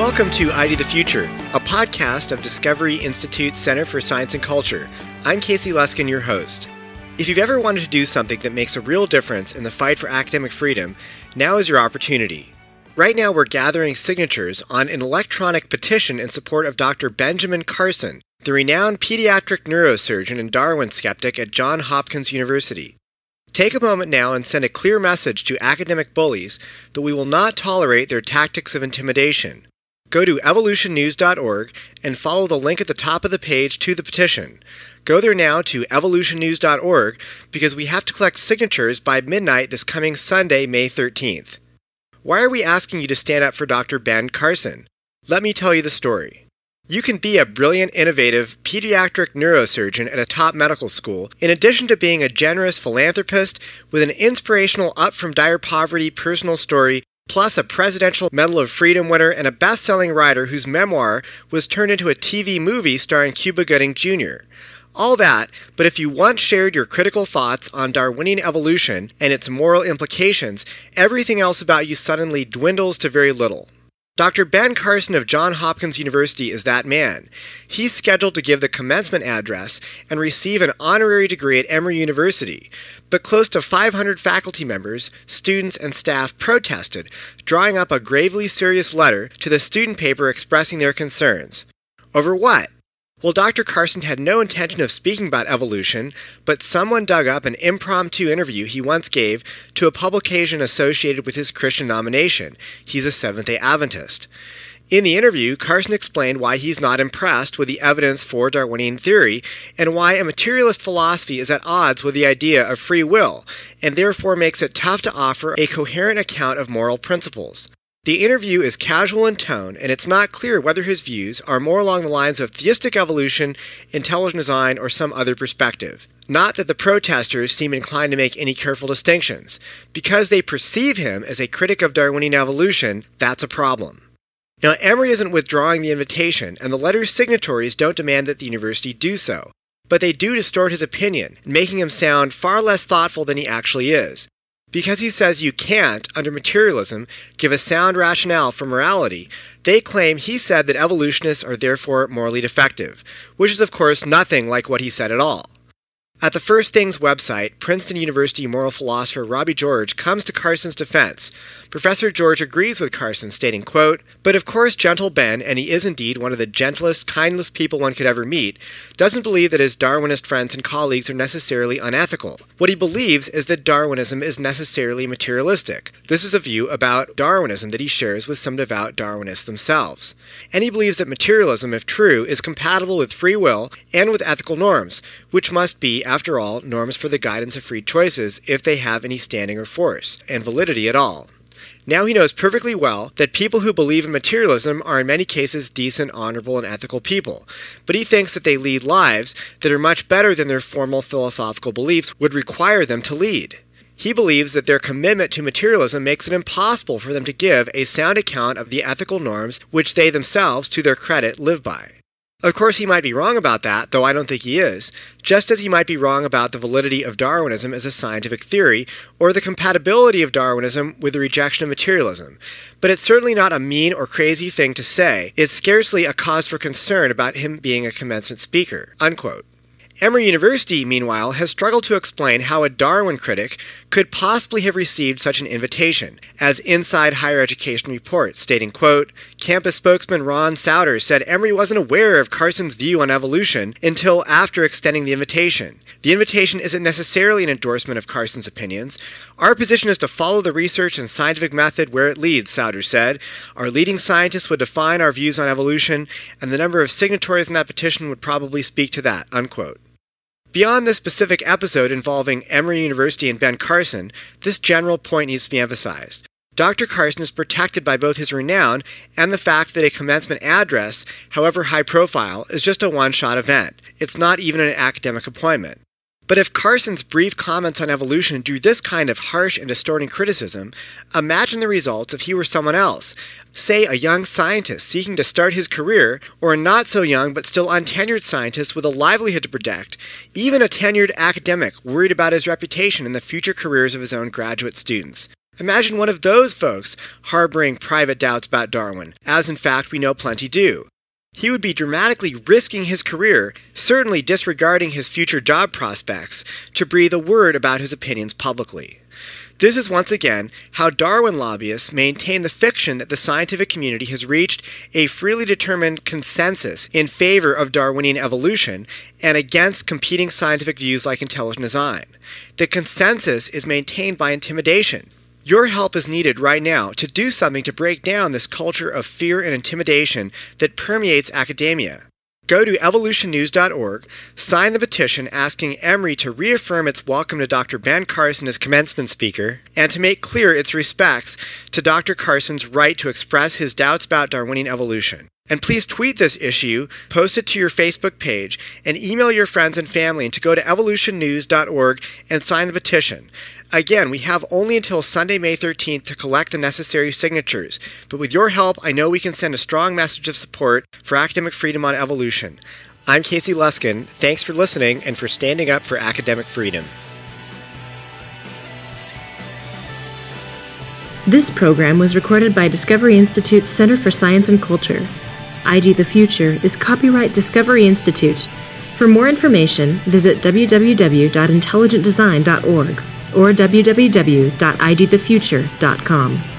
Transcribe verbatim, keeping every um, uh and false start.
Welcome to I D the Future, a podcast of Discovery Institute Center for Science and Culture. I'm Casey Luskin, your host. If you've ever wanted to do something that makes a real difference in the fight for academic freedom, now is your opportunity. Right now we're gathering signatures on an electronic petition in support of Doctor Benjamin Carson, the renowned pediatric neurosurgeon and Darwin skeptic at Johns Hopkins University. Take a moment now and send a clear message to academic bullies that we will not tolerate their tactics of intimidation. Go to evolution news dot org and follow the link at the top of the page to the petition. Go there now to evolution news dot org because we have to collect signatures by midnight this coming Sunday, May thirteenth. Why are we asking you to stand up for Doctor Ben Carson? Let me tell you the story. You can be a brilliant, innovative pediatric neurosurgeon at a top medical school, in addition to being a generous philanthropist with an inspirational up-from-dire poverty personal story, plus a Presidential Medal of Freedom winner and a best-selling writer whose memoir was turned into a T V movie starring Cuba Gooding Junior All that, but if you once shared your critical thoughts on Darwinian evolution and its moral implications, everything else about you suddenly dwindles to very little. Doctor Ben Carson of Johns Hopkins University is that man. He's scheduled to give the commencement address and receive an honorary degree at Emory University, but close to five hundred faculty members, students, and staff protested, drawing up a gravely serious letter to the student paper expressing their concerns. Over what? Well, Doctor Carson had no intention of speaking about evolution, but someone dug up an impromptu interview he once gave to a publication associated with his Christian nomination. He's a Seventh-day Adventist. In the interview, Carson explained why he's not impressed with the evidence for Darwinian theory and why a materialist philosophy is at odds with the idea of free will, and therefore makes it tough to offer a coherent account of moral principles. The interview is casual in tone, and it's not clear whether his views are more along the lines of theistic evolution, intelligent design, or some other perspective. Not that the protesters seem inclined to make any careful distinctions. Because they perceive him as a critic of Darwinian evolution, that's a problem. Now, Emory isn't withdrawing the invitation, and the letter's signatories don't demand that the university do so. But they do distort his opinion, making him sound far less thoughtful than he actually is. Because he says you can't, under materialism, give a sound rationale for morality, they claim he said that evolutionists are therefore morally defective, which is of course nothing like what he said at all. At the First Things website, Princeton University moral philosopher Robbie George comes to Carson's defense. Professor George agrees with Carson, stating, quote, "But of course gentle Ben, and he is indeed one of the gentlest, kindest people one could ever meet, doesn't believe that his Darwinist friends and colleagues are necessarily unethical. What he believes is that Darwinism is necessarily materialistic. This is a view about Darwinism that he shares with some devout Darwinists themselves. And he believes that materialism, if true, is compatible with free will and with ethical norms, which must be, after all, norms for the guidance of free choices if they have any standing or force, and validity at all. Now he knows perfectly well that people who believe in materialism are in many cases decent, honorable, and ethical people, but he thinks that they lead lives that are much better than their formal philosophical beliefs would require them to lead. He believes that their commitment to materialism makes it impossible for them to give a sound account of the ethical norms which they themselves, to their credit, live by. Of course, he might be wrong about that, though I don't think he is, just as he might be wrong about the validity of Darwinism as a scientific theory, or the compatibility of Darwinism with the rejection of materialism. But it's certainly not a mean or crazy thing to say. It's scarcely a cause for concern about him being a commencement speaker." Unquote. Emory University, meanwhile, has struggled to explain how a Darwin critic could possibly have received such an invitation, as Inside Higher Education reports, stating, quote, "Campus spokesman Ron Souter said Emory wasn't aware of Carson's view on evolution until after extending the invitation. The invitation isn't necessarily an endorsement of Carson's opinions. Our position is to follow the research and scientific method where it leads," Souter said. "Our leading scientists would define our views on evolution, and the number of signatories in that petition would probably speak to that," unquote. Beyond this specific episode involving Emory University and Ben Carson, this general point needs to be emphasized. Doctor Carson is protected by both his renown and the fact that a commencement address, however high profile, is just a one-shot event. It's not even an academic appointment. But if Carson's brief comments on evolution drew this kind of harsh and distorting criticism, imagine the results if he were someone else, say a young scientist seeking to start his career, or a not so young but still untenured scientist with a livelihood to protect, even a tenured academic worried about his reputation and the future careers of his own graduate students. Imagine one of those folks harboring private doubts about Darwin, as in fact we know plenty do. He would be dramatically risking his career, certainly disregarding his future job prospects, to breathe a word about his opinions publicly. This is once again how Darwin lobbyists maintain the fiction that the scientific community has reached a freely determined consensus in favor of Darwinian evolution and against competing scientific views like intelligent design. The consensus is maintained by intimidation. Your help is needed right now to do something to break down this culture of fear and intimidation that permeates academia. Go to evolution news dot org, sign the petition asking Emory to reaffirm its welcome to Doctor Ben Carson as commencement speaker, and to make clear its respects to Doctor Carson's right to express his doubts about Darwinian evolution. And please tweet this issue, post it to your Facebook page, and email your friends and family to go to evolution news dot org and sign the petition. Again, we have only until Sunday, May thirteenth to collect the necessary signatures, but with your help, I know we can send a strong message of support for academic freedom on evolution. I'm Casey Luskin. Thanks for listening and for standing up for academic freedom. This program was recorded by Discovery Institute's Center for Science and Culture. I D The Future is copyright Discovery Institute. For more information, visit w w w dot intelligent design dot org or w w w dot i d the future dot com.